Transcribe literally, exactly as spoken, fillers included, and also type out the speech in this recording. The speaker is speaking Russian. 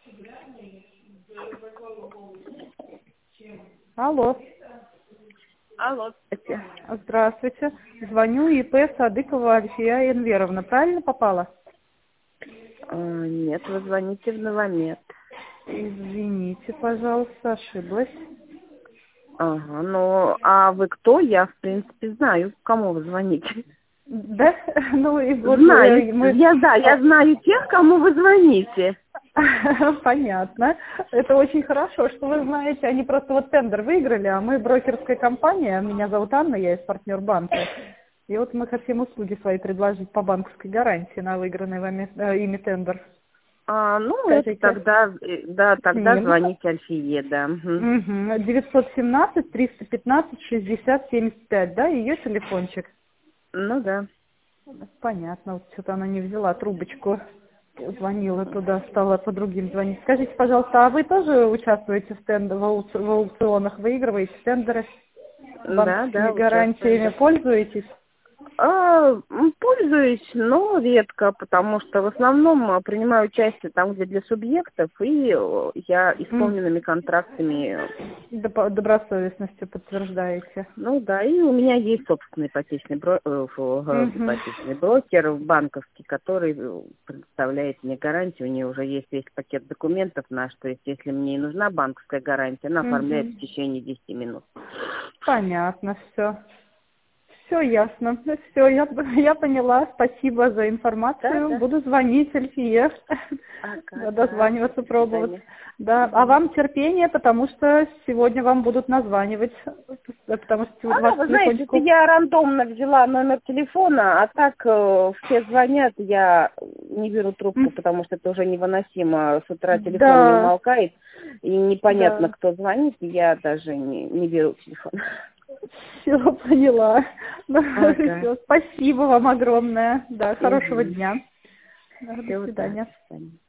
Алло. Алло. Здравствуйте. Звоню ИП Садыкова Альфия Энверовна. Правильно попала? А, Нет, вы звоните в Новомет. Извините, пожалуйста, ошиблась. Ага, ну, а вы кто? Я, в принципе, знаю, кому вы звоните. Да? Ну и вот Знаю. э, мы... Я, да, я знаю тех, кому вы звоните. Понятно. Это очень хорошо, что вы знаете. Они просто вот тендер выиграли, а мы брокерская компания. Меня зовут Анна, я из партнер банка. И вот мы хотим услуги свои предложить по банковской гарантии на выигранный вами э, ими тендер. А, ну, Скажите. это тогда, э, да, тогда Ним. звоните Альфие, да. Мгм. Угу. девятьсот семнадцать триста пятнадцать шестьдесят семьдесят пять, да, ее телефончик? Ну, да. Понятно, вот что-то она не взяла трубочку, звонила туда, стала по другим звонить. Скажите, пожалуйста, а вы тоже участвуете в, тендер, в, аукци- в аукционах, выигрываете тендеры Да, банковскими да, участвую, гарантиями, да. пользуетесь? А, м, пользуюсь, но редко, потому что в основном а, принимаю участие там, где для субъектов, и э, я М, исполненными контрактами, доп- Добросовестностью подтверждаете. ну да, и у меня есть собственный ипотечный, бро- э, фу, э, Угу. ипотечный брокер банковский, который э, предоставляет мне гарантию, у нее уже есть весь пакет документов наш, то есть если мне и нужна банковская гарантия, она оформляет Угу. в течение десяти минут. Понятно, все. Все ясно. Все, я, я поняла. Спасибо за Да, информацию. да. Буду звонить Альфие. Ага, да. Дозваниваться, До пробовать. свидания. Да. А Мгм. вам терпение, потому что сегодня вам будут названивать. Потому что А, ваш вы знаете, телефончик... это я рандомно взяла номер телефона, а так э, все звонят, я не беру трубку, М, потому что это уже невыносимо. С утра телефон не Да, умолкает, и непонятно, да. кто звонит, и я даже не, не беру телефон. Все поняла. Ну, Ага. всё, спасибо вам огромное. Да, хорошего Угу. дня. Да, до Все, да, свидания. до свидания.